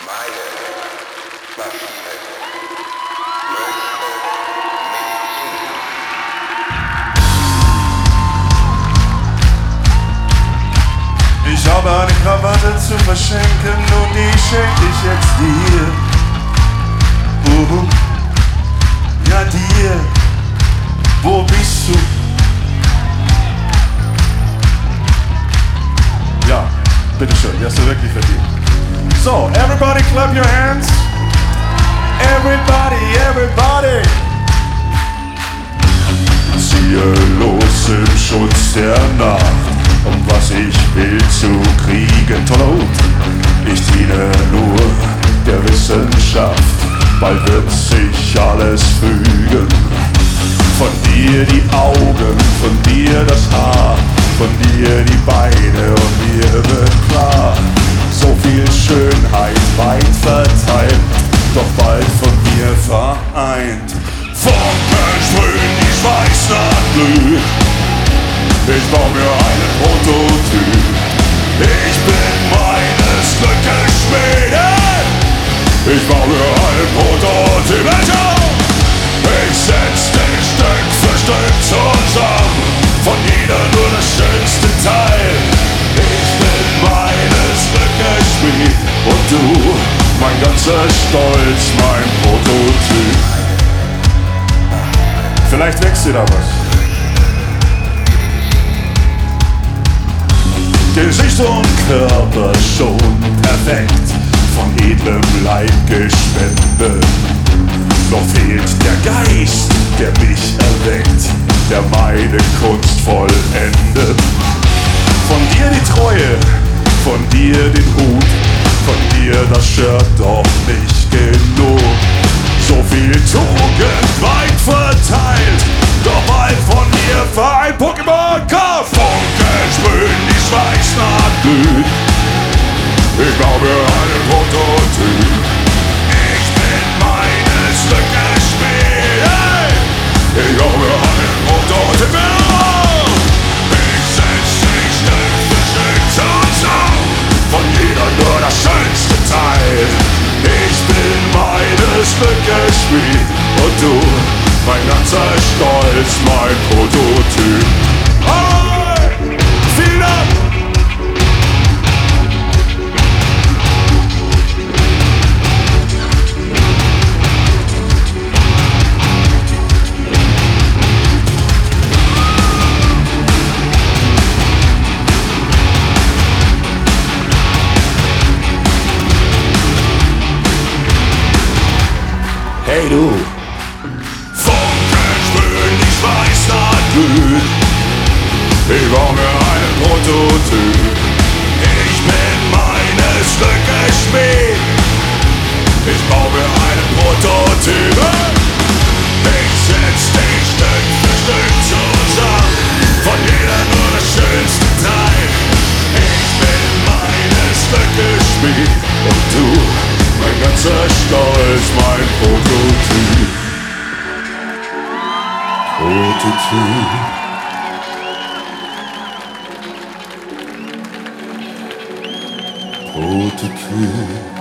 Meine Maschine möchte Medizin. Ich habe eine Krawatte zu verschenken und die schenke ich jetzt dir. Ja dir, wo bist du? Ja, bitteschön, die hast du wirklich verdient. So, everybody clap your hands. Everybody, everybody. Ziehe los im Schutz der Nacht, um was ich will zu kriegen. Toller Hut, ich diene nur der Wissenschaft, bald wird sich alles fügen. Von dir die Augen, von dir das Haar, von dir die Beine und mir wird klar, so viel Schönheit weit verteilt, doch bald von mir vereint. Funken sprühen, die Schweißnaht glüht, ich bau mir einen Prototyp. Ich bin meines Glückes Schmiede, ich bau mir einen Prototyp. Ich setz dich Stück für Stück zusammen, von jeder nur das schönste Teil. Ich bin meines Glückes Schmied und du, mein ganzer Stolz, mein Prototyp. Vielleicht wächst dir da was. Gesicht und Körper schon perfekt, von edlem Leib gespendet. Doch fehlt der Geist, der mich erweckt, der meine Kunst vollendet. Von dir die Treue, von dir den Hut, von dir das Shirt, doch nicht genug. So viel Tugend weit verteilt, doch bald von mir vereint. Pokémon-Kampf! Funken sprühen, die Schweißnaht glüht, ich bau mir einen Prototyp. Ich bin meines Glückes Schmied, hey! Ich bau mir einen Prototyp. Ich setz dich Stück für Stück zusammen, von jeder nur das schönste Teil. Ich bin meines Glückes Schmied und du, mein ganzer Stolz, mein Prototyp. Alright! Vielen Dank! Hey du! Funken sprühen, die Schweißnaht glüht, ich bau mir einen Prototyp. Ich bin meines Glückes Schmied, ich bau mir einen Prototyp. Ich setz dich Stück für Stück zusammen, von jeder nur das schönste Teil. Ich bin meines Glückes Schmied und du, mein ganzer Stolz, mein Prototyp. Prototyp. Prototyp.